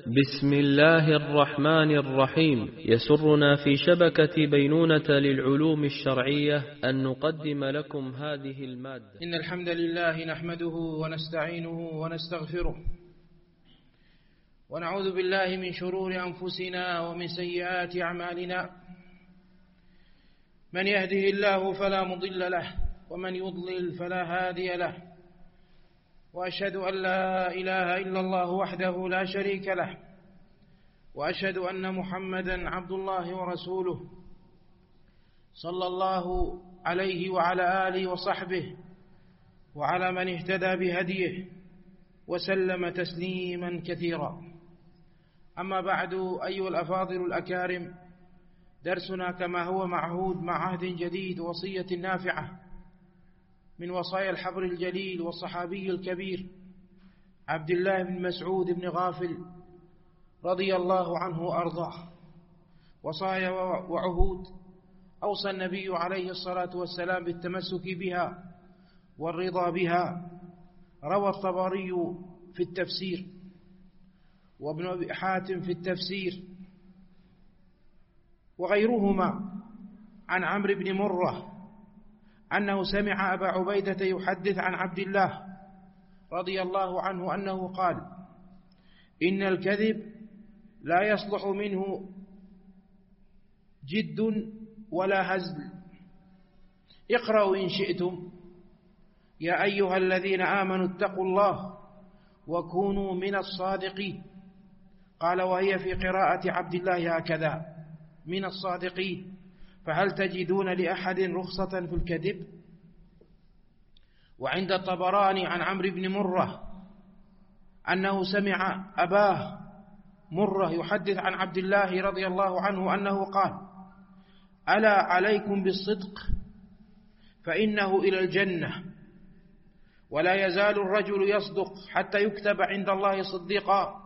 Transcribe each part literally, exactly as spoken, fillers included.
بسم الله الرحمن الرحيم. يسرنا في شبكة بينونة للعلوم الشرعية أن نقدم لكم هذه المادة. إن الحمد لله نحمده ونستعينه ونستغفره ونعوذ بالله من شرور أنفسنا ومن سيئات أعمالنا. من يهده الله فلا مضل له ومن يضلل فلا هادي له، وأشهد أن لا إله إلا الله وحده لا شريك له، وأشهد أن محمدا عبد الله ورسوله صلى الله عليه وعلى آله وصحبه وعلى من اهتدى بهديه وسلم تسليما كثيرا. أما بعد، أيها الأفاضل الأكارم، درسنا كما هو معهود مع عهد جديد وصية نافعة من وصايا الحبر الجليل والصحابي الكبير عبد الله بن مسعود بن غافل رضي الله عنه وأرضاه. وصايا وعهود أوصى النبي عليه الصلاة والسلام بالتمسك بها والرضا بها. روى الطبري في التفسير وابن أبي حاتم في التفسير وغيرهما عن عمرو بن مرة أنه سمع أبا عبيدة يحدث عن عبد الله رضي الله عنه أنه قال: إن الكذب لا يصلح منه جد ولا هزل. اقرأوا إن شئتم: يا أيها الذين آمنوا اتقوا الله وكونوا من الصادقين. قال: وهي في قراءة عبد الله هكذا: من الصادقين. فهل تجدون لأحد رخصة في الكذب؟ وعند الطبراني عن عمرو بن مرة أنه سمع أباه مرة يحدث عن عبد الله رضي الله عنه أنه قال: ألا عليكم بالصدق فإنه إلى الجنة، ولا يزال الرجل يصدق حتى يكتب عند الله صديقا.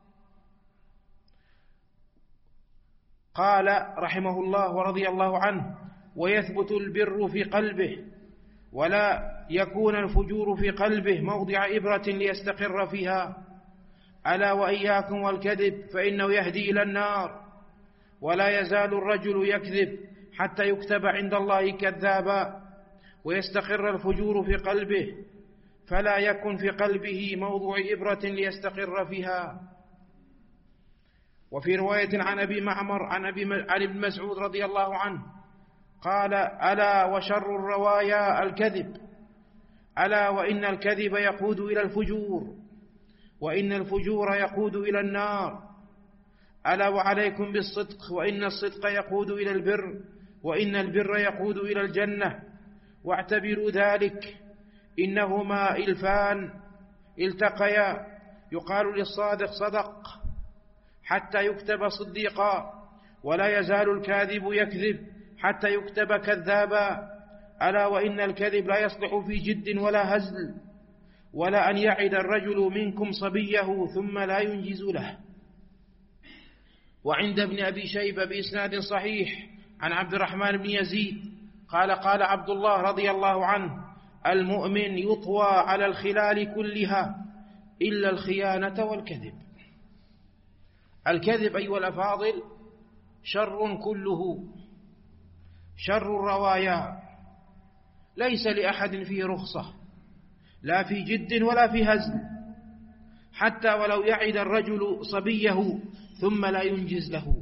قال رحمه الله ورضي الله عنه: ويثبت البر في قلبه ولا يكون الفجور في قلبه موضع إبرة ليستقر فيها. ألا وإياكم والكذب فإنه يهدي إلى النار، ولا يزال الرجل يكذب حتى يكتب عند الله كذابا، ويستقر الفجور في قلبه فلا يكن في قلبه موضع إبرة ليستقر فيها. وفي رواية عن أبي معمر عن أبي علي بن مسعود رضي الله عنه قال: ألا وشر الروايا الكذب، ألا وإن الكذب يقود إلى الفجور، وإن الفجور يقود إلى النار. ألا وعليكم بالصدق، وإن الصدق يقود إلى البر، وإن البر يقود إلى الجنة. واعتبروا ذلك، إنهما إلفان التقيا، يقال للصادق صدق حتى يكتب صديقا، ولا يزال الكاذب يكذب حتى يكتب كذابا. ألا وإن الكذب لا يصلح في جد ولا هزل، ولا أن يعد الرجل منكم صبيه ثم لا ينجز له. وعند ابن أبي شيبة بإسناد صحيح عن عبد الرحمن بن يزيد قال: قال عبد الله رضي الله عنه: المؤمن يطوى على الخلال كلها إلا الخيانة والكذب. الكذب أيها الأفاضل شر كله، شر الروايا، ليس لأحد فيه رخصة، لا في جد ولا في هزل، حتى ولو يعد الرجل صبيه ثم لا ينجز له.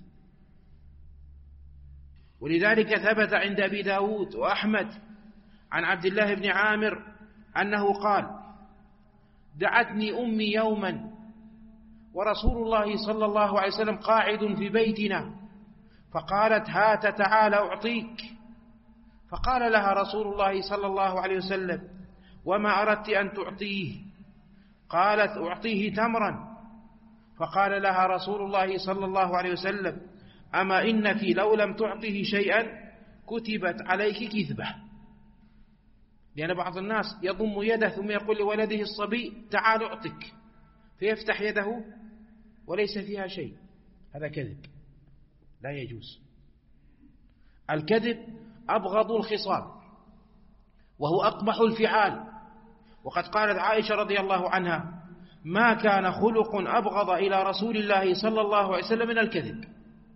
ولذلك ثبت عند أبي داود وأحمد عن عبد الله بن عامر أنه قال: دعتني أمي يوما ورسول الله صلى الله عليه وسلم قاعد في بيتنا، فقالت: هات تعال أعطيك. فقال لها رسول الله صلى الله عليه وسلم: وما أردت أن تعطيه؟ قالت: أعطيه تمرا. فقال لها رسول الله صلى الله عليه وسلم: أما إنك لو لم تعطيه شيئا كتبت عليك كذبة. لأن بعض الناس يضم يده ثم يقول لولده الصبي: تعال أعطك، فيفتح يده وليس فيها شيء، هذا كذب، لا يجوز. الكذب أبغض الخصال وهو أقبح الفعال. وقد قالت عائشة رضي الله عنها: ما كان خلق أبغض إلى رسول الله صلى الله عليه وسلم من الكذب.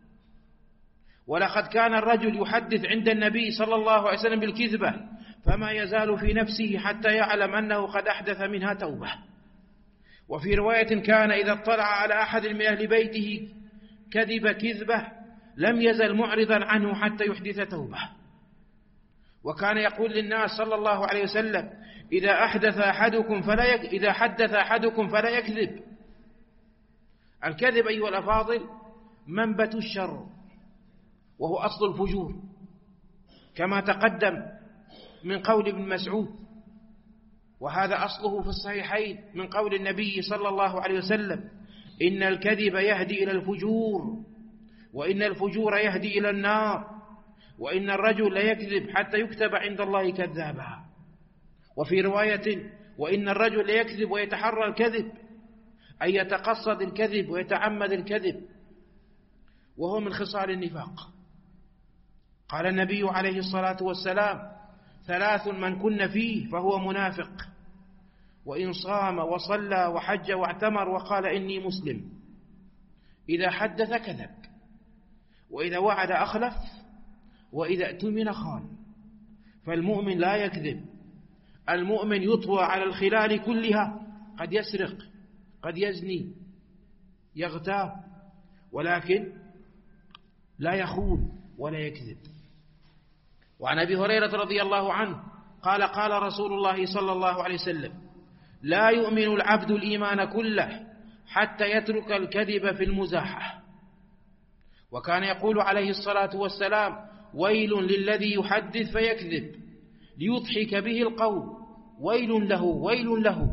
ولقد كان الرجل يحدث عند النبي صلى الله عليه وسلم بالكذبة فما يزال في نفسه حتى يعلم أنه قد أحدث منها توبة. وفي رواية كان إذا اطلع على أحد من أهل بيته كذب كذبة لم يزل معرضا عنه حتى يحدث توبة. وكان يقول للناس صلى الله عليه وسلم إذا أحدث أحدكم فلا يك... إذا حدث أحدكم فلا يكذب. الكذب أيها الأفاضل منبت الشر وهو أصل الفجور، كما تقدم من قول ابن مسعود، وهذا أصله في الصحيحين من قول النبي صلى الله عليه وسلم إن الكذب يهدي إلى الفجور، وإن الفجور يهدي إلى النار، وإن الرجل ليكذب حتى يكتب عند الله كذابا. وفي رواية وإن الرجل ليكذب ويتحرى الكذب، أي يتقصد الكذب ويتعمد الكذب، وهو من خصال النفاق. قال النبي عليه الصلاة والسلام ثلاث من كن فيه فهو منافق، وإن صام وصلى وحج واعتمر وقال إني مسلم، إذا حدث كذب، وإذا وعد أخلف، وإذا اؤتمن خان. فالمؤمن لا يكذب، المؤمن يطوى على الخلال كلها، قد يسرق، قد يزني، يغتاب، ولكن لا يخون ولا يكذب. وعن أبي هريرة رضي الله عنه قال قال رسول الله صلى الله عليه وسلم لا يؤمن العبد الإيمان كله حتى يترك الكذب في المزاحة. وكان يقول عليه الصلاة والسلام ويل للذي يحدث فيكذب ليضحك به القوم، ويل له ويل له.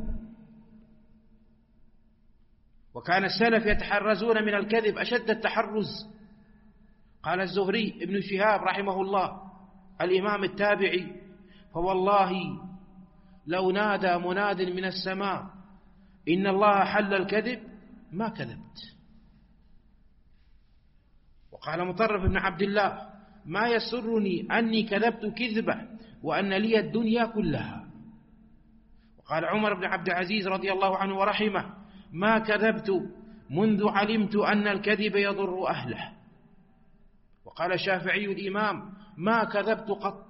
وكان السلف يتحرزون من الكذب أشد التحرز. قال الزهري ابن شهاب رحمه الله الإمام التابعي فوالله لو نادى مناد من السماء إن الله حل الكذب ما كذبت. وقال مطرف بن عبد الله ما يسرني أني كذبت كذبة وأن لي الدنيا كلها. وقال عمر بن عبد العزيز رضي الله عنه ورحمه ما كذبت منذ علمت أن الكذب يضر أهله. وقال الشافعي الإمام ما كذبت قط.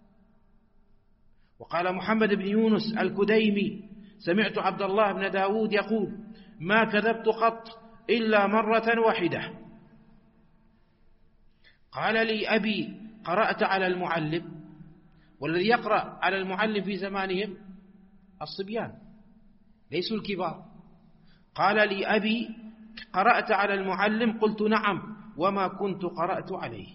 وقال محمد بن يونس الكديمي سمعت عبد الله بن داود يقول ما كذبت قط إلا مرة واحدة. قال لي أبي قرأت على المعلم، والذي يقرأ على المعلم في زمانهم الصبيان ليسوا الكبار. قال لي أبي قرأت على المعلم؟ قلت نعم وما كنت قرأت عليه.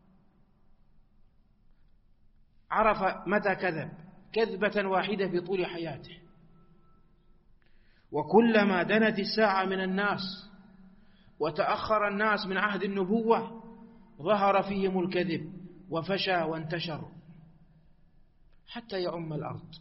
عرف متى كذب كذبة واحدة في طول حياته. وكلما دنت الساعة من الناس وتأخر الناس من عهد النبوة ظهر فيهم الكذب وفشى وانتشر حتى يعم الأرض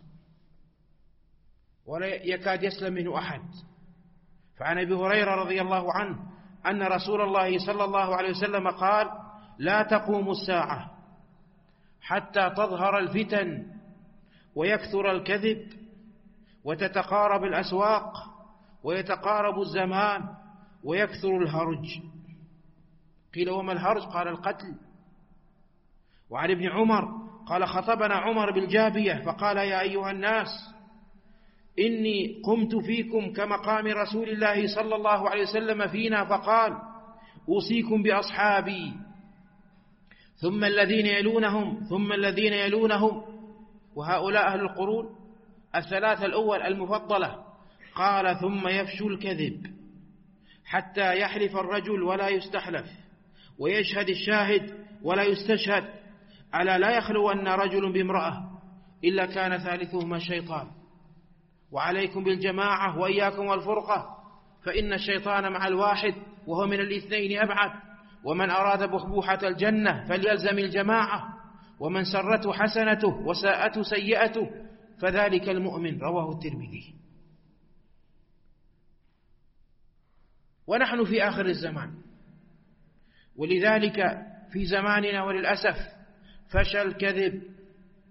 ولا يكاد يسلم منه أحد. فعن أبي هريرة رضي الله عنه أن رسول الله صلى الله عليه وسلم قال لا تقوم الساعة حتى تظهر الفتن ويكثر الكذب وتتقارب الأسواق ويتقارب الزمان ويكثر الهرج. قيل وما الهرج؟ قال القتل. وعن ابن عمر قال خطبنا عمر بالجابية فقال يا أيها الناس إني قمت فيكم كمقام رسول الله صلى الله عليه وسلم فينا فقال أوصيكم بأصحابي ثم الذين يلونهم ثم الذين يلونهم، وهؤلاء أهل القرون الثلاثة الأول المفضلة. قال ثم يفشو الكذب حتى يحلف الرجل ولا يستحلف ويشهد الشاهد ولا يستشهد، ألا لا يخلو أن رجل بامرأة إلا كان ثالثهما الشيطان. وعليكم بالجماعة وإياكم والفرقة فإن الشيطان مع الواحد وهو من الاثنين أبعد. ومن أراد بخبوحة الجنة فليلزم الجماعة، ومن سرته حسنته وساءته سيئته فذلك المؤمن. رواه الترمذي. ونحن في آخر الزمان، ولذلك في زماننا وللأسف فشل الكذب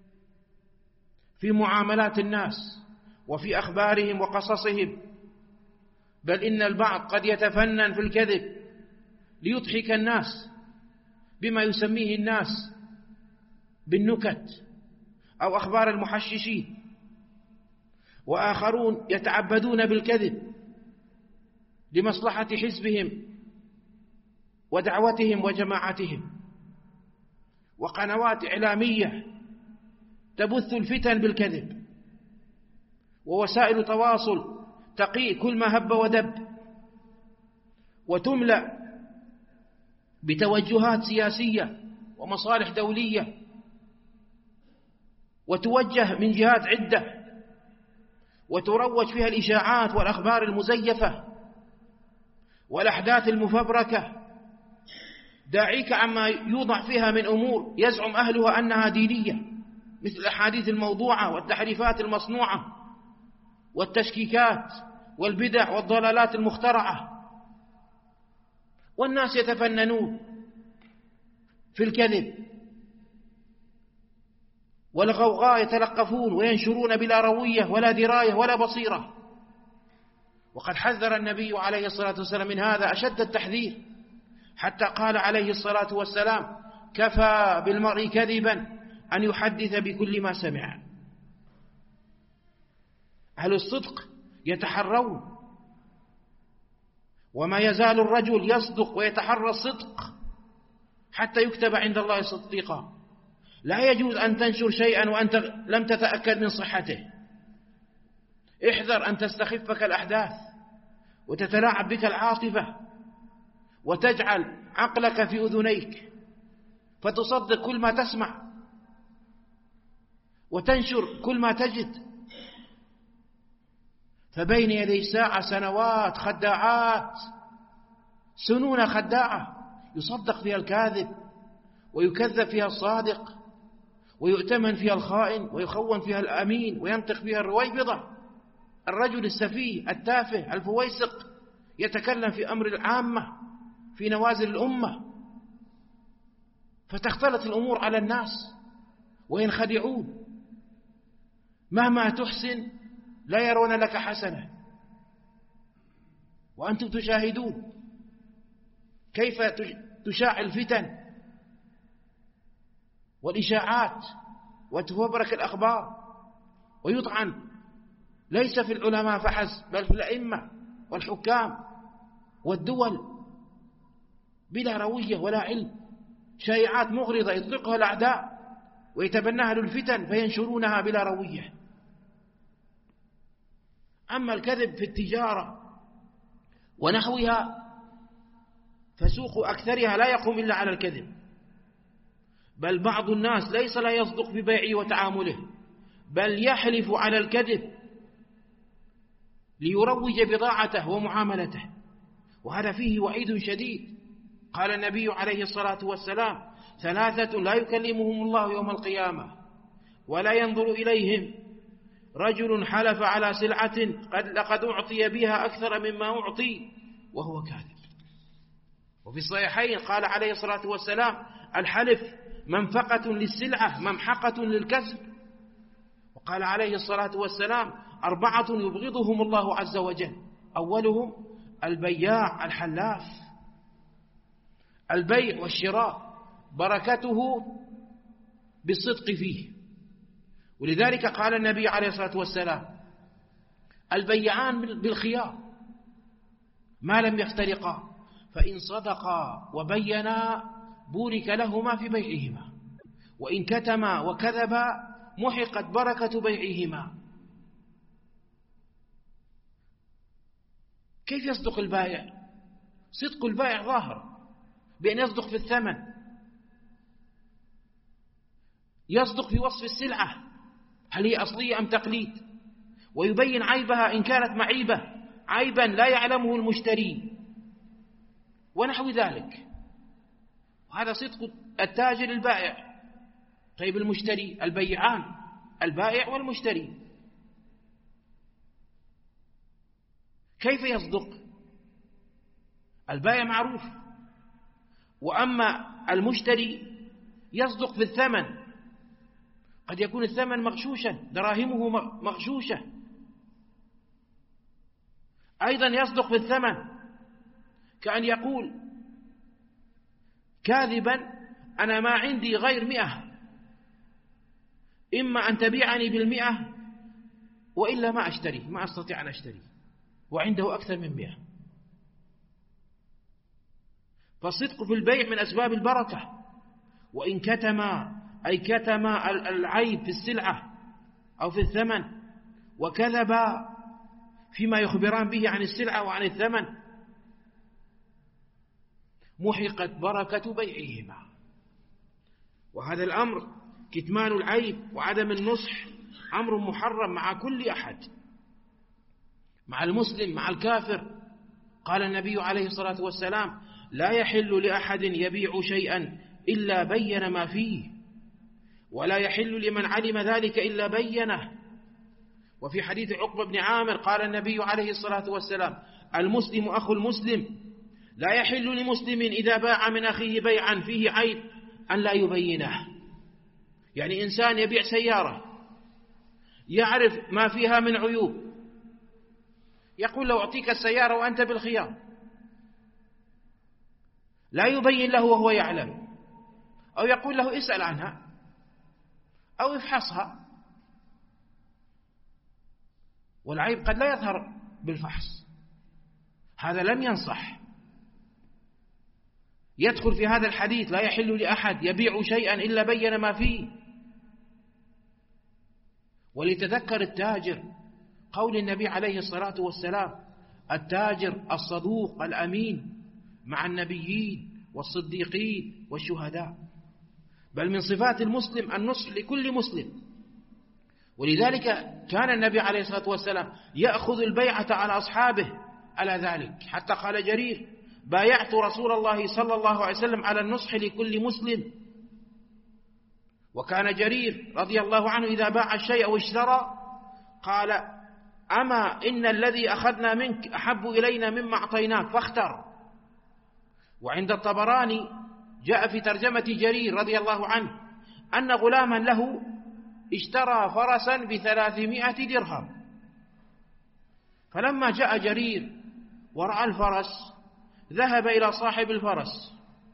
في معاملات الناس وفي أخبارهم وقصصهم. بل إن البعض قد يتفنن في الكذب ليضحك الناس بما يسميه الناس بالنكت أو أخبار المحششين، وآخرون يتعبدون بالكذب لمصلحة حزبهم ودعوتهم وجماعتهم، وقنوات إعلامية تبث الفتن بالكذب، ووسائل تواصل تقي كل ما هب ودب، وتملأ بتوجهات سياسية ومصالح دولية، وتوجه من جهات عدة، وتروج فيها الإشاعات والأخبار المزيفة والأحداث المفبركة، داعيك عما يوضع فيها من أمور يزعم أهلها أنها دينية، مثل الأحاديث الموضوعة والتحريفات المصنوعة والتشكيكات والبدع والضلالات المخترعة. والناس يتفننون في الكذب والغوغاء، يتلقفون وينشرون بلا روية ولا دراية ولا بصيرة. وقد حذر النبي عليه الصلاة والسلام من هذا أشد التحذير، حتى قال عليه الصلاة والسلام: كفى بالمرء كذبا أن يحدث بكل ما سمع. أهل الصدق يتحرون، وما يزال الرجل يصدق ويتحرى الصدق حتى يكتب عند الله صديقا. لا يجوز أن تنشر شيئا وأنت لم تتأكد من صحته. احذر أن تستخفك الأحداث وتتلاعب بك العاطفة وتجعل عقلك في أذنيك فتصدق كل ما تسمع وتنشر كل ما تجد. فبين يدي الساعة سنوات خداعات، سنون خداعة يصدق فيها الكاذب ويكذب فيها الصادق ويؤتمن فيها الخائن ويخون فيها الأمين وينطق فيها الرويبضة. الرجل السفيه التافه الفويسق يتكلم في أمر العامة في نوازل الأمة، فتختلط الأمور على الناس وينخدعون. مهما تحسن لا يرون لك حسنة، وأنتم تشاهدون كيف تشاع الفتن والإشاعات وتفبرك الأخبار ويطعن ليس في العلماء فحسب بل في الأئمة والحكام والدول بلا روية ولا علم. شائعات مغرضة يطلقها الأعداء ويتبناها للفتن فينشرونها بلا روية. أما الكذب في التجارة ونحوها فسوق أكثرها لا يقوم إلا على الكذب، بل بعض الناس ليس لا يصدق في بيعه وتعامله، بل يحلف على الكذب ليروج بضاعته ومعاملته، وهذا فيه وعيد شديد. قال النبي عليه الصلاة والسلام: ثلاثة لا يكلمهم الله يوم القيامة ولا ينظر إليهم: رجل حلف على سلعة قد لقد أعطي بها أكثر مما أعطي وهو كاذب. وفي الصحيحين قال عليه الصلاة والسلام: الحلف منفقة للسلعة ممحقة للكسب. وقال عليه الصلاة والسلام: أربعة يبغضهم الله عز وجل: أولهم البياع الحلاف. البيع والشراء بركته بالصدق فيه، ولذلك قال النبي عليه الصلاة والسلام: البيعان بالخيار ما لم يفترقا، فإن صدقا وبينا بورك لهما في بيعهما، وإن كتما وكذبا محقت بركة بيعهما. كيف يصدق البائع؟ صدق البائع ظاهر بأن يصدق في الثمن، يصدق في وصف السلعة هل هي أصلية أم تقليد، ويبين عيبها إن كانت معيبة عيبا لا يعلمه المشتري ونحو ذلك. وهذا صدق التاجر البائع. طيب المشتري، البيعان البائع والمشتري كيف يصدق؟ البائع معروف، وأما المشتري يصدق في الثمن، قد يكون الثمن مغشوشا، دراهمه مغشوشة. أيضا يصدق في الثمن، كأن يقول كاذبا أنا ما عندي غير مئة، إما أن تبيعني بالمئة وإلا ما أشتري، ما أستطيع أن أشتري، وعنده أكثر من مئة. فالصدق في البيع من أسباب البركة. وإن كتم أي كتم العيب في السلعة أو في الثمن، وكذب فيما يخبران به عن السلعة وعن الثمن، محقت بركة بيعهما. وهذا الأمر كتمان العيب وعدم النصح أمر محرم مع كل أحد، مع المسلم مع الكافر. قال النبي عليه الصلاة والسلام: لا يحل لأحد يبيع شيئا إلا بين ما فيه، ولا يحل لمن علم ذلك إلا بينه. وفي حديث عقبة بن عامر قال النبي عليه الصلاة والسلام: المسلم أخو المسلم، لا يحل لمسلم إذا باع من أخيه بيعا فيه عيب أن لا يبينه. يعني إنسان يبيع سيارة يعرف ما فيها من عيوب، يقول لو أعطيك السيارة وأنت بالخيار، لا يبين له وهو يعلم، أو يقول له اسأل عنها أو افحصها، والعيب قد لا يظهر بالفحص. هذا لم ينصح. يدخل في هذا الحديث: لا يحل لأحد يبيع شيئا إلا بين ما فيه. ولتذكر التاجر قول النبي عليه الصلاة والسلام: التاجر الصدوق الأمين مع النبيين والصديقين والشهداء. بل من صفات المسلم النصح لكل مسلم. ولذلك كان النبي عليه الصلاة والسلام يأخذ البيعة على أصحابه على ذلك، حتى قال جرير: بايعت رسول الله صلى الله عليه وسلم على النصح لكل مسلم. وكان جرير رضي الله عنه إذا باع الشيء أو اشترى قال: أما إن الذي أخذنا منك أحب إلينا مما أعطيناك فاختر. وعند الطبراني جاء في ترجمة جرير رضي الله عنه أن غلاما له اشترى فرسا بثلاثمائة درهم، فلما جاء جرير ورأى الفرس ذهب إلى صاحب الفرس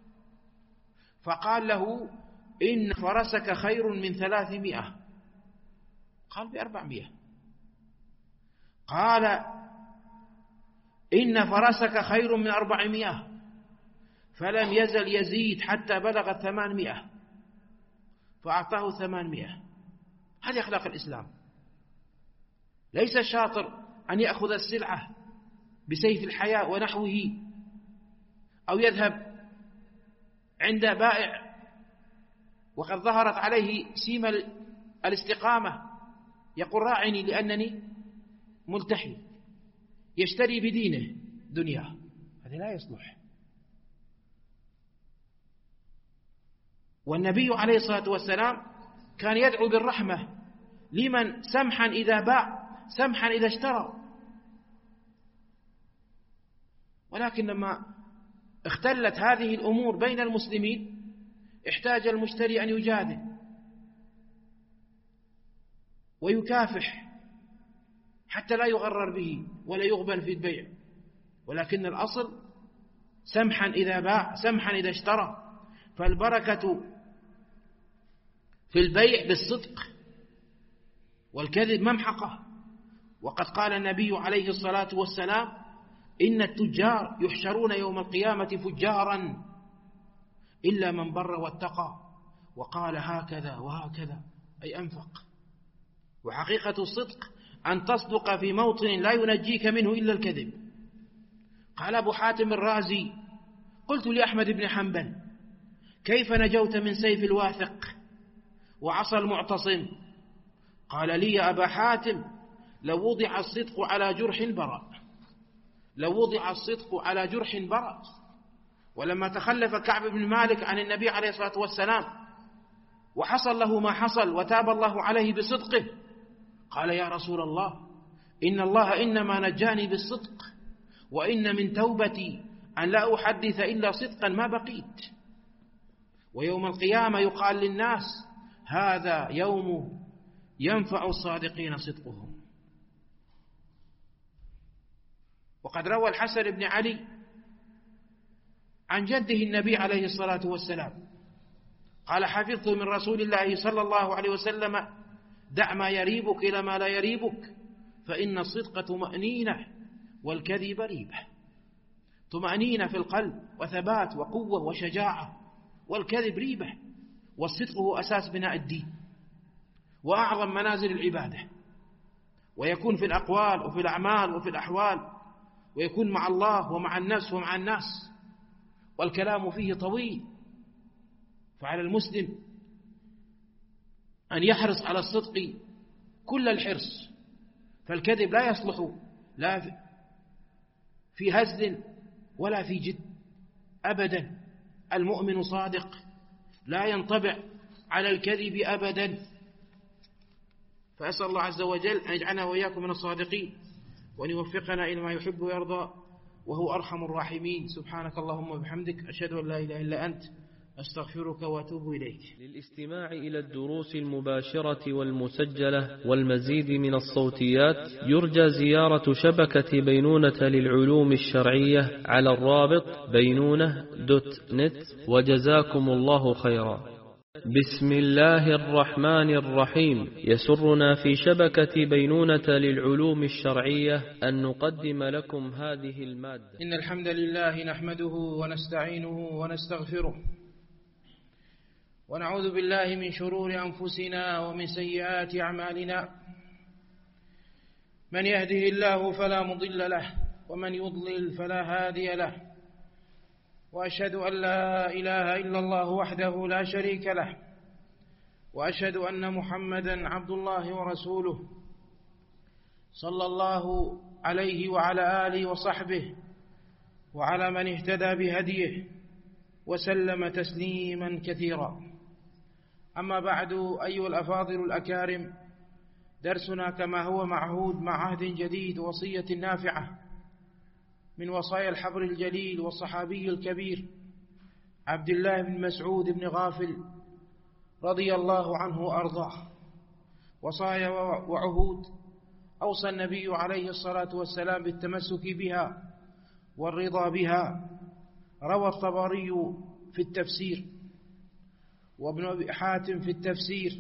فقال له: إن فرسك خير من ثلاثمائة. قال: بأربعمائة. قال: إن فرسك خير من أربعمائة. فلم يزل يزيد حتى بلغ ثمانمائة، فأعطاه ثمانمائة. هذه أخلاق الإسلام. ليس الشاطر أن يأخذ السلعة بسيف الحياء ونحوه، أو يذهب عند بائع وقد ظهرت عليه سيم الاستقامة يقول: راعني لأنني ملتحي، يشتري بدينه دنياه. هذا لا يصلح. والنبي عليه الصلاة والسلام كان يدعو بالرحمة لمن سمحا إذا باع سمحا إذا اشترى. ولكن لما اختلت هذه الأمور بين المسلمين احتاج المشتري أن يجادل ويكافح حتى لا يغرر به ولا يغبن في البيع. ولكن الأصل سمحا إذا باع سمحا إذا اشترى. فالبركة في البيع بالصدق، والكذب ممحقة. وقد قال النبي عليه الصلاة والسلام: إن التجار يحشرون يوم القيامة فجارا إلا من بر واتقى. وقال: هكذا وهكذا، أي أنفق. وحقيقة الصدق أن تصدق في موطن لا ينجيك منه إلا الكذب. قال أبو حاتم الرازي: قلت لأحمد بن حنبل: كيف نجوت من سيف الواثق وعصى المعتصم؟ قال لي: يا أبا حاتم، لو وضع الصدق على جرح برأ، لو وضع الصدق على جرح برأ. ولما تخلف كعب بن مالك عن النبي عليه الصلاة والسلام وحصل له ما حصل وتاب الله عليه بصدقه، قال: يا رسول الله، إن الله إنما نجاني بالصدق، وإن من توبتي أن لا أحدث إلا صدقا ما بقيت. ويوم القيامة يقال للناس: هذا يوم ينفع الصادقين صدقهم. وقد روى الحسن بن علي عن جده النبي عليه الصلاة والسلام قال: حفظت من رسول الله صلى الله عليه وسلم: دع ما يريبك إلى ما لا يريبك، فإن الصدق طمأنينة والكذب ريبة. طمأنينة في القلب وثبات وقوة وشجاعة، والكذب ريبة. والصدق هو أساس بناء الدين وأعظم منازل العبادة، ويكون في الأقوال وفي الأعمال وفي الأحوال، ويكون مع الله ومع النفس ومع الناس، والكلام فيه طويل. فعلى المسلم أن يحرص على الصدق كل الحرص، فالكذب لا يصلح لا في هزل ولا في جد أبدا. المؤمن صادق لا ينطبع على الكذب أبدا. فأسأل الله عز وجل أن يجعلنا وإياكم من الصادقين، وأن يوفقنا إلى ما يحب ويرضى، وهو أرحم الراحمين. سبحانك اللهم وبحمدك، أشهد أن لا إله إلا أنت، أستغفرك وأتوب إليك. للاستماع إلى الدروس المباشرة والمسجلة والمزيد من الصوتيات يرجى زيارة شبكة بينونة للعلوم الشرعية على الرابط بينونة دوت نت، وجزاكم الله خيرا. بسم الله الرحمن الرحيم. يسرنا في شبكة بينونة للعلوم الشرعية أن نقدم لكم هذه المادة. إن الحمد لله نحمده ونستعينه ونستغفره، ونعوذ بالله من شرور أنفسنا ومن سيئات أعمالنا. من يهده الله فلا مضل له، ومن يضلل فلا هادي له. وأشهد أن لا إله إلا الله وحده لا شريك له، وأشهد أن محمدا عبد الله ورسوله، صلى الله عليه وعلى آله وصحبه وعلى من اهتدى بهديه وسلم تسليما كثيرا. أما بعد، أيها الأفاضل الأكارم، درسنا كما هو معهود مع عهد جديد، وصية نافعة من وصايا الحبر الجليل والصحابي الكبير عبد الله بن مسعود بن غافل رضي الله عنه وأرضاه. وصايا وعهود أوصى النبي عليه الصلاة والسلام بالتمسك بها والرضا بها. روى الطبري في التفسير، وابن أبي حاتم في التفسير،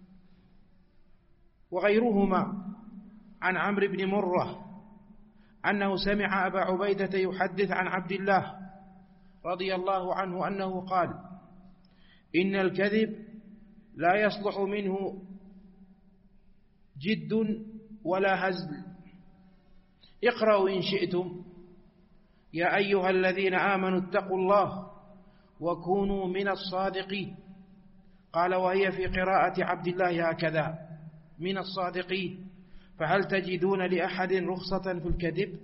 وغيرهما عن عمرو بن مرة أنه سمع أبا عبيدة يحدث عن عبد الله رضي الله عنه أنه قال: إن الكذب لا يصلح منه جد ولا هزل. اقرأوا إن شئتم: يا أيها الذين آمنوا اتقوا الله وكونوا من الصادقين. قال: وهي في قراءة عبد الله هكذا: من الصادقين. فهل تجدون لأحد رخصة في الكذب؟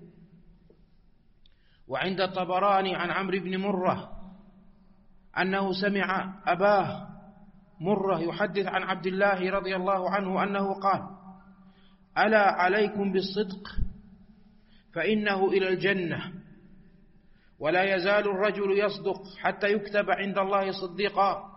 وعند الطبراني عن عمرو بن مرة أنه سمع أباه مرة يحدث عن عبد الله رضي الله عنه أنه قال: ألا عليكم بالصدق فإنه إلى الجنة، ولا يزال الرجل يصدق حتى يكتب عند الله صديقا.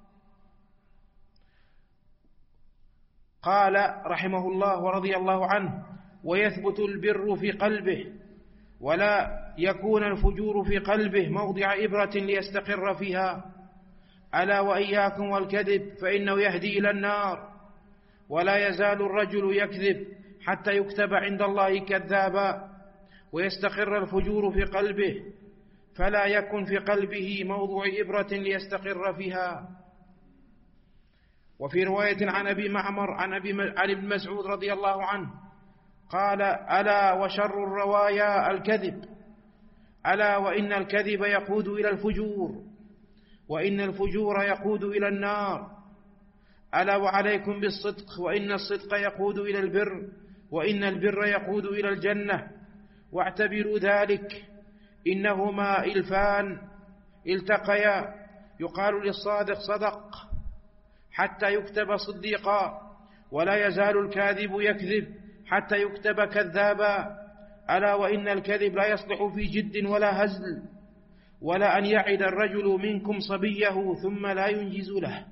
قال رحمه الله ورضي الله عنه: ويثبت البر في قلبه، ولا يكون الفجور في قلبه موضع إبرة ليستقر فيها. ألا وإياكم والكذب فإنه يهدي إلى النار، ولا يزال الرجل يكذب حتى يكتب عند الله كذابا، ويستقر الفجور في قلبه، فلا يكن في قلبه موضع إبرة ليستقر فيها. وفي رواية عن أبي معمر عن أبي عن ابن مسعود رضي الله عنه قال: ألا وشر الروايا الكذب، ألا وإن الكذب يقود إلى الفجور، وإن الفجور يقود إلى النار. ألا وعليكم بالصدق، وإن الصدق يقود إلى البر، وإن البر يقود إلى الجنة. واعتبروا ذلك، إنهما إلفان التقيا، يقال للصادق صدق حتى يكتب صديقا، ولا يزال الكاذب يكذب حتى يكتب كذابا. ألا وإن الكذب لا يصلح في جد ولا هزل، ولا أن يعد الرجل منكم صبيه ثم لا ينجز له.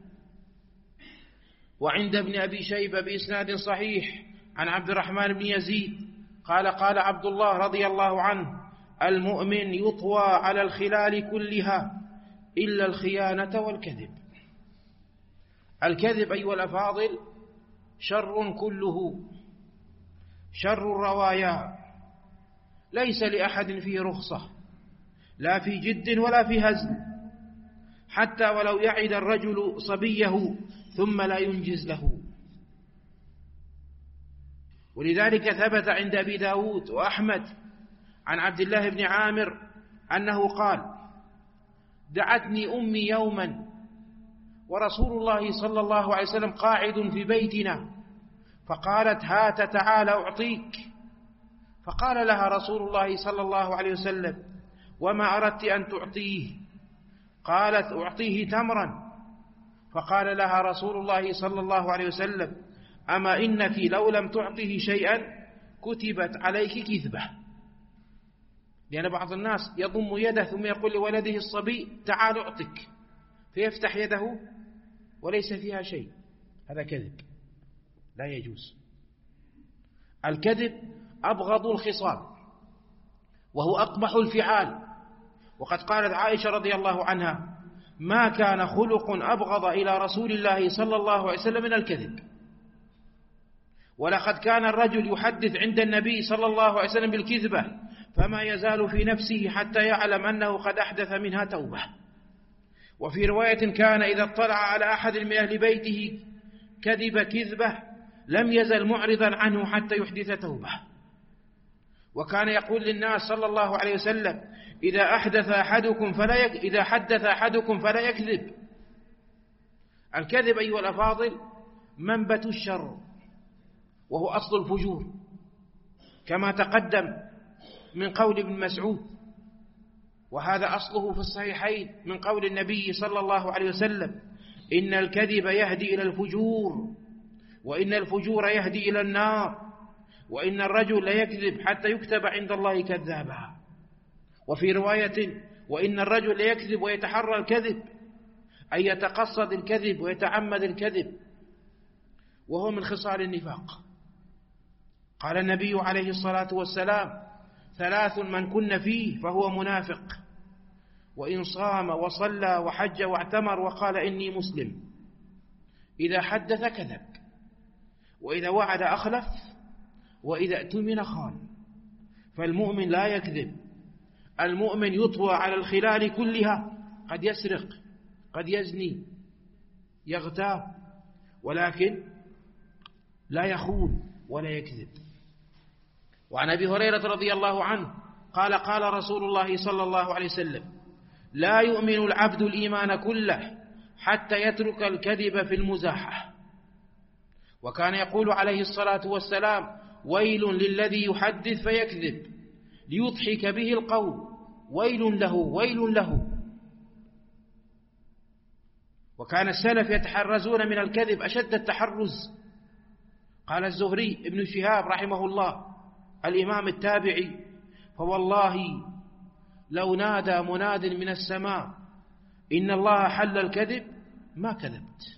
وعند ابن أبي شيبة بإسناد صحيح عن عبد الرحمن بن يزيد قال قال عبد الله رضي الله عنه: المؤمن يطوى على الخلال كلها إلا الخيانة والكذب. الكذب أيها الأفاضل شر كله، شر الروايا، ليس لأحد فيه رخصة، لا في جد ولا في هزل، حتى ولو يعد الرجل صبيه ثم لا ينجز له. ولذلك ثبت عند أبي داود وأحمد عن عبد الله بن عامر أنه قال: دعتني أمي يوما ورسول الله صلى الله عليه وسلم قاعد في بيتنا، فقالت: هات تعال أعطيك. فقال لها رسول الله صلى الله عليه وسلم: وما أردت أن تعطيه؟ قالت: أعطيه تمرا. فقال لها رسول الله صلى الله عليه وسلم: أما إنك لو لم تعطيه شيئا كتبت عليك كذبة. لأن بعض الناس يضم يده ثم يقول لولده الصبي: تعال أعطك، فيفتح يده وليس فيها شيء، هذا كذب، لا يجوز. الكذب أبغض الخصال وهو أقبح الفعال، وقد قالت عائشة رضي الله عنها: ما كان خلق أبغض إلى رسول الله صلى الله عليه وسلم من الكذب. ولقد كان الرجل يحدث عند النبي صلى الله عليه وسلم بالكذبة فما يزال في نفسه حتى يعلم أنه قد أحدث منها توبة. وفي رواية: كان إذا اطلع على أحد من أهل بيته كذب كذبة لم يزل معرضا عنه حتى يحدث توبة. وكان يقول للناس صلى الله عليه وسلم: إذا أحدث أحدكم فلا يك... إذا حدث أحدكم فلا يكذب. الكذب أيها الأفاضل منبت الشر وهو أصل الفجور، كما تقدم من قول ابن مسعود، وهذا أصله في الصحيحين من قول النبي صلى الله عليه وسلم: إن الكذب يهدي إلى الفجور، وإن الفجور يهدي إلى النار، وإن الرجل ليكذب حتى يكتب عند الله كذابا. وفي رواية: وإن الرجل ليكذب ويتحرى الكذب، أي يتقصد الكذب ويتعمد الكذب، وهو من خصال النفاق. قال النبي عليه الصلاة والسلام: ثلاث من كن فيه فهو منافق: وإن صام وصلى وحج واعتمر وقال إني مسلم. إذا حدث كذب، وإذا وعد أخلف، وإذا اؤتمن خان. فالمؤمن لا يكذب، المؤمن يطوى على الخلال كلها، قد يسرق، قد يزني، يغتاب، ولكن لا يخون ولا يكذب. وعن أبي هريرة رضي الله عنه قال: قال رسول الله صلى الله عليه وسلم: لا يؤمن العبد الإيمان كله حتى يترك الكذب في المزاحة. وكان يقول عليه الصلاة والسلام: ويل للذي يحدث فيكذب ليضحك به القوم، ويل له ويل له. وكان السلف يتحرزون من الكذب أشد التحرز. قال الزهري ابن شهاب رحمه الله الإمام التابعي: فوالله لو نادى مناد من السماء إن الله حل الكذب ما كذبت.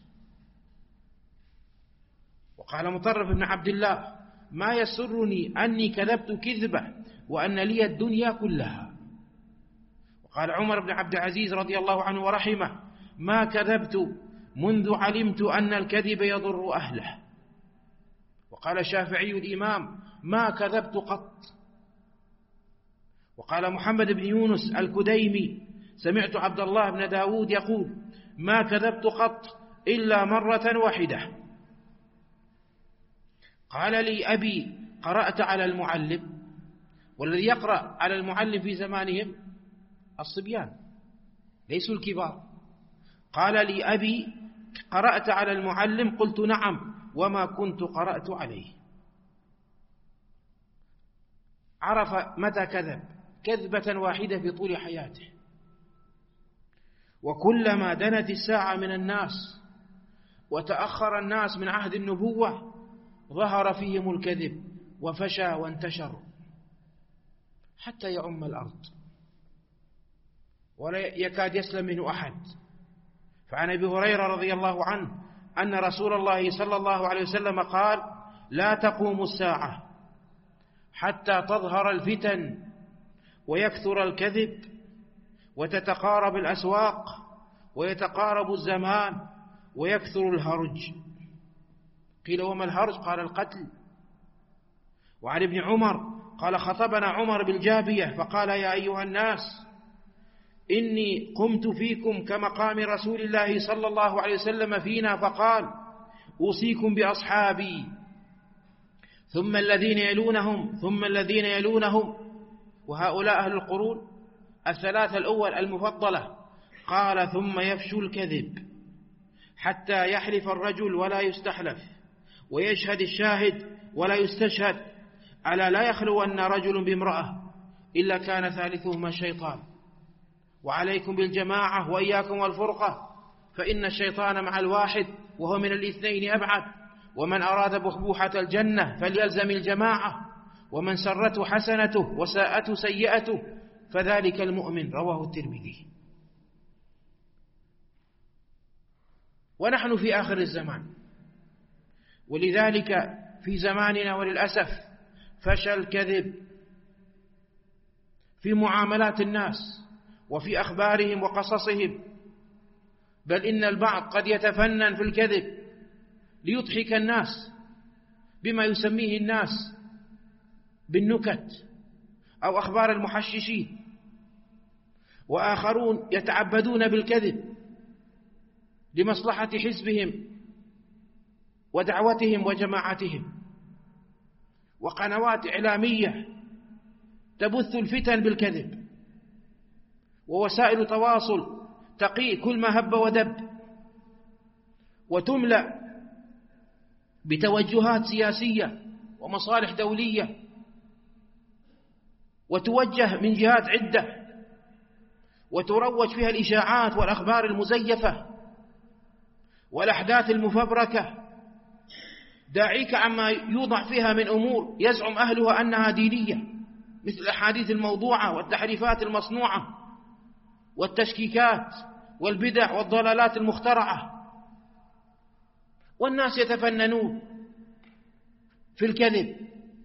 وقال مطرف بن عبد الله: ما يسرني أني كذبت كذبة وأن لي الدنيا كلها. وقال عمر بن عبد العزيز رضي الله عنه ورحمه: ما كذبت منذ علمت أن الكذب يضر أهله. وقال الشافعي الإمام: ما كذبت قط. وقال محمد بن يونس الكديمي: سمعت عبد الله بن داود يقول: ما كذبت قط إلا مرة واحدة. قال لي أبي: قرأت على المعلم؟ والذي يقرأ على المعلم في زمانهم الصبيان ليسوا الكبار. قال لي أبي: قرأت على المعلم؟ قلت: نعم، وما كنت قرأت عليه. عرف متى كذب، كذبة واحدة في طول حياته. وكلما دنت الساعة من الناس وتأخر الناس من عهد النبوة ظهر فيهم الكذب وفشى وانتشر حتى يعم الأرض ولا يكاد يسلم منه أحد. فعن أبي هريرة رضي الله عنه أن رسول الله صلى الله عليه وسلم قال: لا تقوم الساعة حتى تظهر الفتن ويكثر الكذب وتتقارب الأسواق ويتقارب الزمان ويكثر الهرج. قيل وما الهرج؟ قال القتل. وعن ابن عمر قال خطبنا عمر بالجابية فقال يا أيها الناس إني قمت فيكم كمقام رسول الله صلى الله عليه وسلم فينا فقال أوصيكم بأصحابي ثم الذين يلونهم ثم الذين يلونهم، وهؤلاء أهل القرون الثلاثة الأول المفضلة. قال ثم يفشو الكذب حتى يحلف الرجل ولا يستحلف ويشهد الشاهد ولا يستشهد، ألا لا يخلون رجل بامرأة إلا كان ثالثهما الشيطان. وعليكم بالجماعة وإياكم والفرقة فإن الشيطان مع الواحد وهو من الاثنين أبعد. ومن أراد بحبوحة الجنة فليلزم الجماعة، ومن سرته حسنته وساءته سيئته فذلك المؤمن. رواه الترمذي. ونحن في آخر الزمان، ولذلك في زماننا وللأسف فشى الكذب في معاملات الناس وفي أخبارهم وقصصهم، بل إن البعض قد يتفنن في الكذب ليضحك الناس بما يسميه الناس بالنكت أو أخبار المحششين، وآخرون يتعبدون بالكذب لمصلحة حزبهم ودعوتهم وجماعتهم، وقنوات إعلامية تبث الفتن بالكذب، ووسائل تواصل تقي كل ما هب ودب وتملأ بتوجهات سياسية ومصالح دولية وتوجه من جهات عدة، وتروج فيها الإشاعات والأخبار المزيفة والأحداث المفبركة، داعيك عما يوضع فيها من أمور يزعم أهلها أنها دينية، مثل الأحاديث الموضوعة والتحريفات المصنوعة والتشكيكات والبدع والضلالات المخترعة. والناس يتفننون في الكذب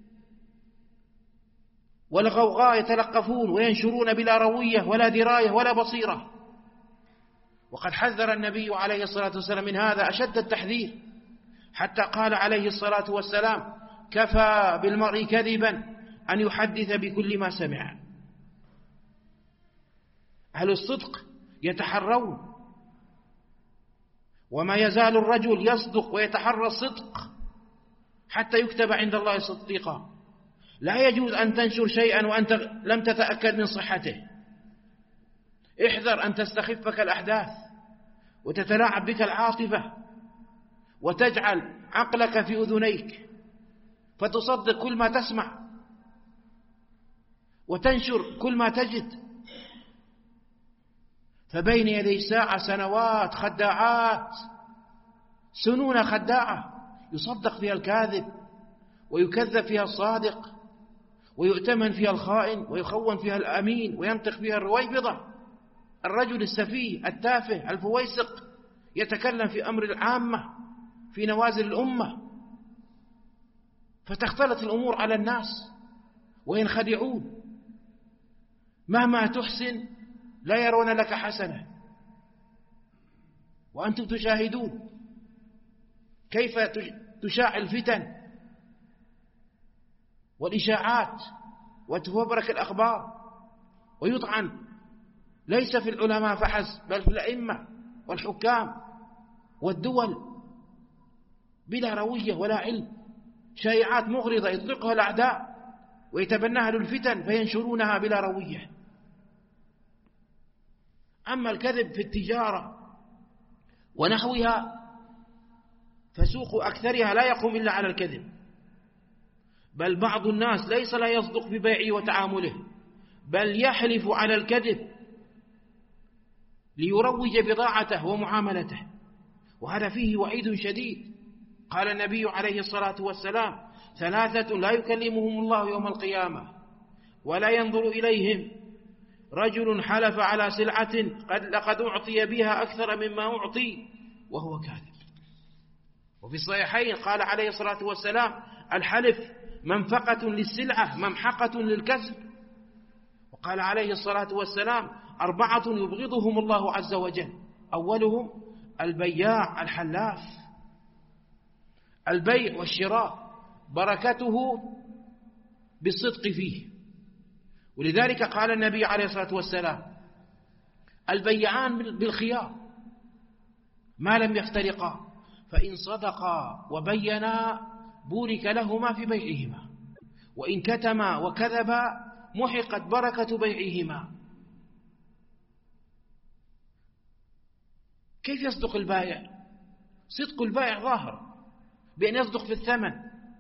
والغوغاء، يتلقفون وينشرون بلا روية ولا دراية ولا بصيرة. وقد حذر النبي عليه الصلاة والسلام من هذا أشد التحذير، حتى قال عليه الصلاة والسلام كفى بالمرء كذبا أن يحدث بكل ما سمع. أهل الصدق يتحرون، وما يزال الرجل يصدق ويتحرى الصدق حتى يكتب عند الله صديقا. لا يجوز أن تنشر شيئا وأنت لم تتأكد من صحته. احذر أن تستخفك الأحداث وتتلاعب بك العاطفة وتجعل عقلك في أذنيك فتصدق كل ما تسمع وتنشر كل ما تجد. فبين يدي الساعة سنوات خداعات، سنون خداعة يصدق فيها الكاذب ويكذب فيها الصادق ويؤتمن فيها الخائن ويخون فيها الأمين وينطق فيها الرويبضة. الرجل السفيه التافه الفويسق يتكلم في أمر العامة في نوازل الأمة، فتختلط الأمور على الناس وينخدعون. مهما تحسن لا يرون لك حسنة، وأنتم تشاهدون كيف تشاع الفتن والإشاعات وتفبرك الأخبار ويطعن ليس في العلماء فحسب بل في الأئمة والحكام والدول بلا روية ولا علم. شائعات مغرضة يطلقها الأعداء ويتبناها الفتن فينشرونها بلا روية. أما الكذب في التجارة ونحوها فسوق أكثرها لا يقوم إلا على الكذب، بل بعض الناس ليس لا يصدق في بيعه وتعامله بل يحلف على الكذب ليروج بضاعته ومعاملته، وهذا فيه وعيد شديد. قال النبي عليه الصلاة والسلام ثلاثة لا يكلمهم الله يوم القيامة ولا ينظر إليهم رجل حلف على سلعة قد لقد أعطي بها أكثر مما أعطي وهو كاذب. وفي الصحيحين قال عليه الصلاة والسلام الحلف منفقة للسلعة ممحقة للكسب. وقال عليه الصلاة والسلام: أربعة يبغضهم الله عز وجل، أولهم البياع الحلاف. البيع والشراء بركته بالصدق فيه، ولذلك قال النبي عليه الصلاة والسلام: البيعان بالخيار ما لم يفترقا، فإن صدقا وبينا بورك لهما في بيعهما، وإن كتما وكذبا محقت بركة بيعهما. كيف يصدق البائع؟ صدق البائع ظاهر بأن يصدق في الثمن،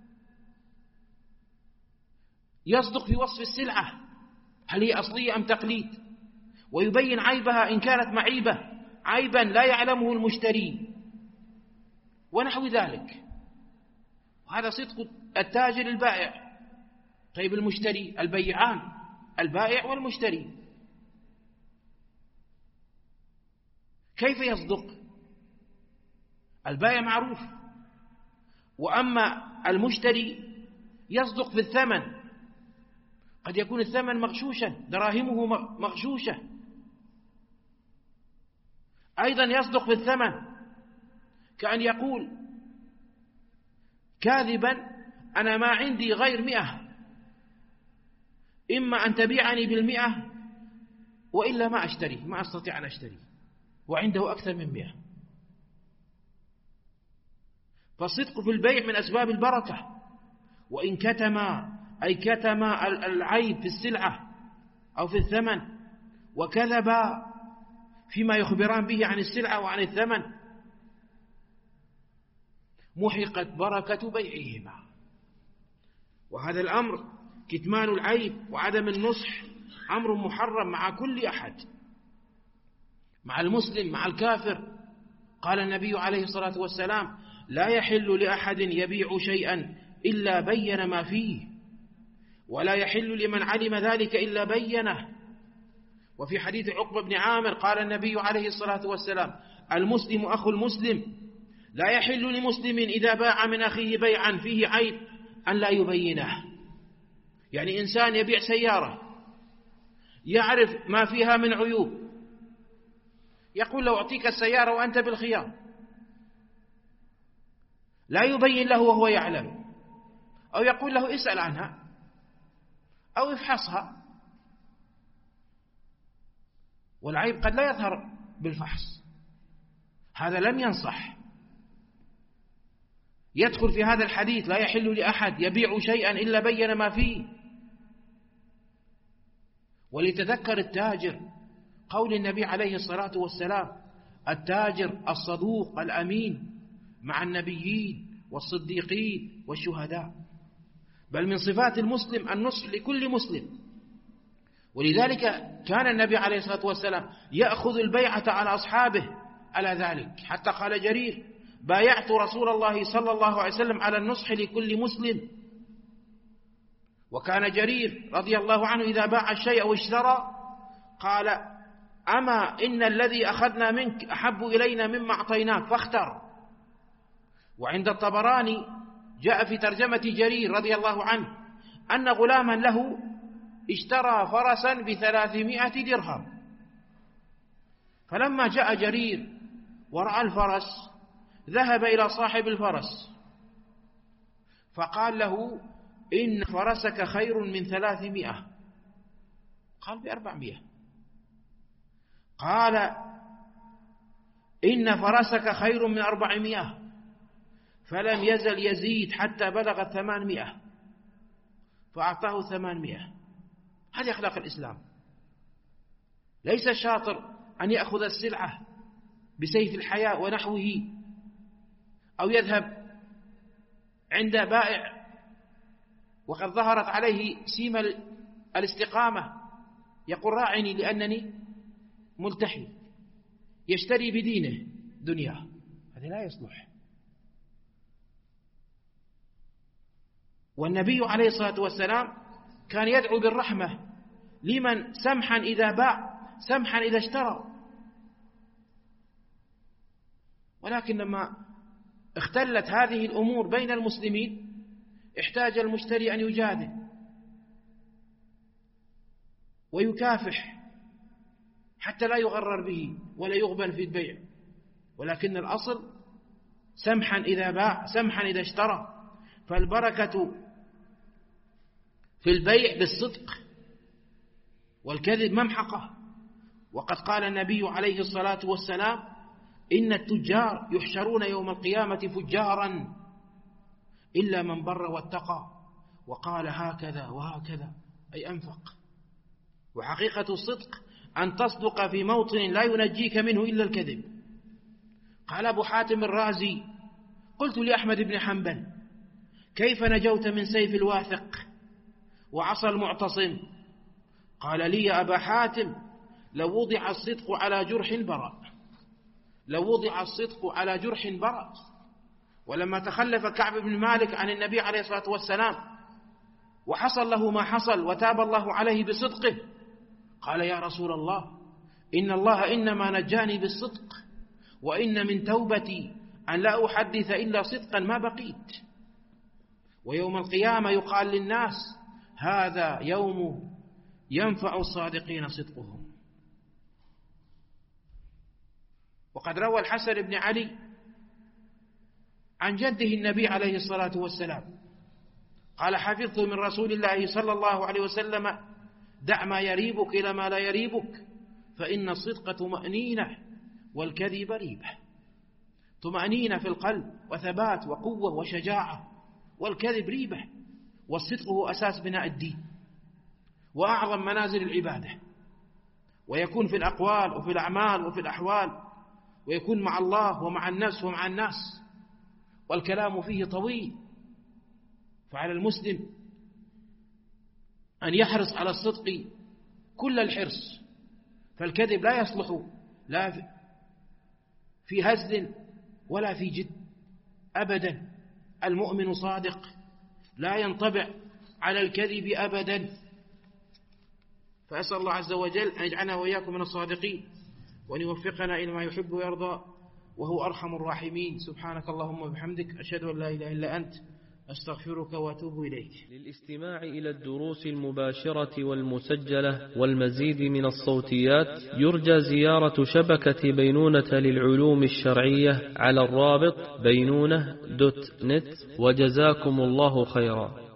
يصدق في وصف السلعة هل هي أصلية أم تقليد، ويبين عيبها إن كانت معيبة عيبا لا يعلمه المشتري ونحو ذلك. وهذا صدق التاجر البائع. طيب المشتري، البيعان البائع والمشتري كيف يصدق؟ البائع معروف، وأما المشتري يصدق في الثمن، قد يكون الثمن مغشوشا، دراهمه مغشوشة. أيضا يصدق في الثمن كأن يقول كاذبا: أنا ما عندي غير مئة، إما أن تبيعني بالمئة وإلا ما أشتري، ما أستطيع أن أشتري، وعنده أكثر من مئة. فالصدق في البيع من أسباب البركة. وإن كتما أي كتما العيب في السلعة أو في الثمن، وكذبا فيما يخبران به عن السلعة وعن الثمن، محقت بركة بيعهما. وهذا الأمر كتمان العيب وعدم النصح أمر محرم مع كل أحد، مع المسلم مع الكافر. قال النبي عليه الصلاة والسلام: لا يحل لأحد يبيع شيئا إلا بين ما فيه، ولا يحل لمن علم ذلك إلا بينه. وفي حديث عقبة بن عامر قال النبي عليه الصلاة والسلام: المسلم أخو المسلم، لا يحل لمسلم إذا باع من أخيه بيعا فيه عيب أن لا يبينه. يعني إنسان يبيع سيارة يعرف ما فيها من عيوب، يقول له أعطيك السيارة وأنت بالخيار، لا يبين له وهو يعلم، أو يقول له اسأل عنها أو افحصها، والعيب قد لا يظهر بالفحص. هذا لم ينصح. يدخل في هذا الحديث: لا يحل لأحد يبيع شيئا إلا بين ما فيه. ولتذكر التاجر قول النبي عليه الصلاة والسلام: التاجر الصدوق الأمين مع النبيين والصديقين والشهداء. بل من صفات المسلم النصح لكل مسلم. ولذلك كان النبي عليه الصلاة والسلام يأخذ البيعة على أصحابه على ذلك، حتى قال جرير: بايعت رسول الله صلى الله عليه وسلم على النصح لكل مسلم. وكان جرير رضي الله عنه إذا باع الشيء واشترى قال: أما إن الذي أخذنا منك أحب إلينا مما أعطيناك فاختر. وعند الطبراني جاء في ترجمة جرير رضي الله عنه أن غلاما له اشترى فرسا بثلاثمائة درهم، فلما جاء جرير ورأى الفرس ذهب إلى صاحب الفرس فقال له: إن فرسك خير من ثلاثمائة. قال: بأربعمائة. قال: إن فرسك خير من أربعمائة. فلم يزل يزيد حتى بلغ ثمانمائة، فأعطاه ثمانمائة. هذه أخلاق الإسلام. ليس الشاطر أن يأخذ السلعة بسيف الحياء ونحوه، أو يذهب عند بائع وقد ظهرت عليه سيمة الاستقامة يقول: راعني لأنني ملتحي، يشتري بدينه دنياه. هذا لا يصلح. والنبي عليه الصلاة والسلام كان يدعو بالرحمة لمن سمحا إذا باع سمحا إذا اشترى. ولكن لما اختلت هذه الأمور بين المسلمين احتاج المشتري أن يجادل ويكافح حتى لا يغرر به ولا يغبن في البيع، ولكن الأصل سمحا إذا باع سمحا إذا اشترى. فالبركة في البيع بالصدق، والكذب ممحقة. وقد قال النبي عليه الصلاة والسلام: إن التجار يحشرون يوم القيامة فجارا إلا من بر واتقى. وقال هكذا وهكذا، أي أنفق. وحقيقة الصدق أن تصدق في موطن لا ينجيك منه إلا الكذب. قال أبو حاتم الرازي: قلت لأحمد بن حنبل: كيف نجوت من سيف الواثق وعصى المعتصم؟ قال لي يا أبا حاتم: لو وضع الصدق على جرح برأ، لو وضع الصدق على جرح برأ. ولما تخلف كعب بن مالك عن النبي عليه الصلاة والسلام وحصل له ما حصل وتاب الله عليه بصدقه، قال: يا رسول الله، إن الله إنما نجاني بالصدق، وإن من توبتي أن لا أحدث إلا صدقا ما بقيت. ويوم القيامة يقال للناس: هذا يوم ينفع الصادقين صدقهم. وقد روى الحسن بن علي عن جده النبي عليه الصلاة والسلام قال: حفظت من رسول الله صلى الله عليه وسلم: دع ما يريبك إلى ما لا يريبك، فإن الصدق طمأنينة والكذب ريبة. طمأنينة في القلب وثبات وقوة وشجاعة، والكذب ريبة. والصدق هو أساس بناء الدين وأعظم منازل العبادة، ويكون في الأقوال وفي الأعمال وفي الأحوال، ويكون مع الله ومع الناس ومع الناس، والكلام فيه طويل. فعلى المسلم أن يحرص على الصدق كل الحرص، فالكذب لا يصلح لا في هزل ولا في جد أبدا. المؤمن صادق لا ينطبع على الكذب أبدا. فأسأل الله عز وجل أن يجعلنا وإياكم من الصادقين، وأن يوفقنا إلى ما يحب ويرضى، وهو أرحم الراحمين. سبحانك اللهم وبحمدك، أشهد أن لا إله إلا أنت، أستغفرك وأتوب إليك. للاستماع إلى الدروس المباشرة والمسجلة والمزيد من الصوتيات يرجى زيارة شبكة بينونة للعلوم الشرعية على الرابط بينونة دوت نت. وجزاكم الله خيرا.